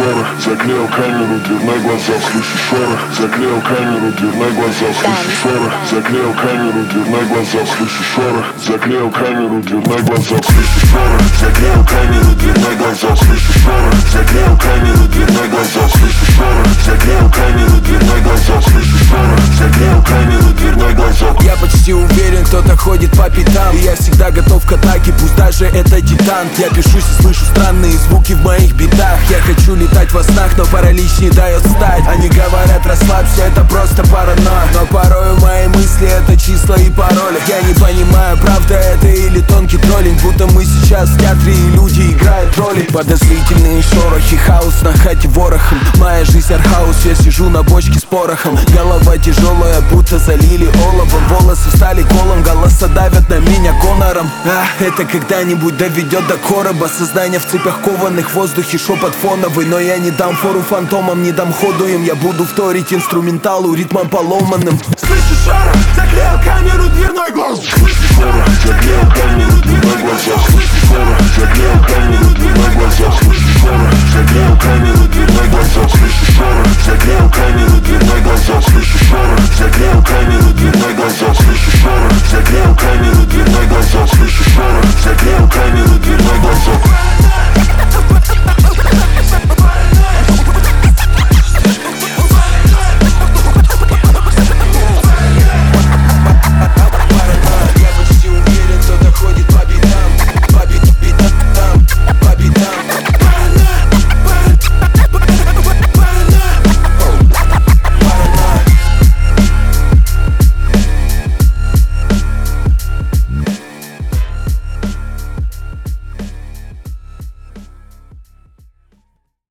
шорох. Заклеил камеру, дверной глаза, слышу шорох. Заклеил камеру, дверной глаза, слышу шорох. Заклеил камеру, дверной глаза, слышу шорох. Заклеил камеру, дверной глаза, слышу шорох. Заклеил камеру, дверной глаза, слышу шорох. Заклеил камеру, дверной глаза, слышу шорох. Заклеил камеру, дверной глаза, слышу шорох. Заклеил камеру, дверной глаза. Я почти уверен, кто-то ходит по пятам, и я всегда готов к атаке, пусть даже это титан. Я пишусь и слышу странные звуки в моих битах. Я хочу летать во снах, но паралич не дает встать. Они говорят, расслабься, это просто паранойя, но порою мои мысли это числа и пароли. Я не понимаю, правда это или тонкий троллинг, будто мы сейчас в театре и люди играют роли. Подозрительные шорохи, хаос на хате ворохом. Моя жизнь артхаус, я сижу на бочке с порохом. Голова тяжелая, будто залили оловом. Волосы стали колом, голоса давят на меня гонором. Это когда-нибудь доведет до короба. Сознание в цепях кованых, в воздухе шепот фоновый. Но я не дам фору фантомам, не дам ходу им. Я буду вторить инструменталу ритмом поломанным. Слышу шорох, заклеил камеру, дверной глаз. Слышу шорох, заклеил камеру, дверной глаза. Слышу шорох, заклеил камеру, дверной глаза. Слышу шорох, заклеил камеру, дверной глаза. Слышу шорох, заклеил камеру, дверной глаза.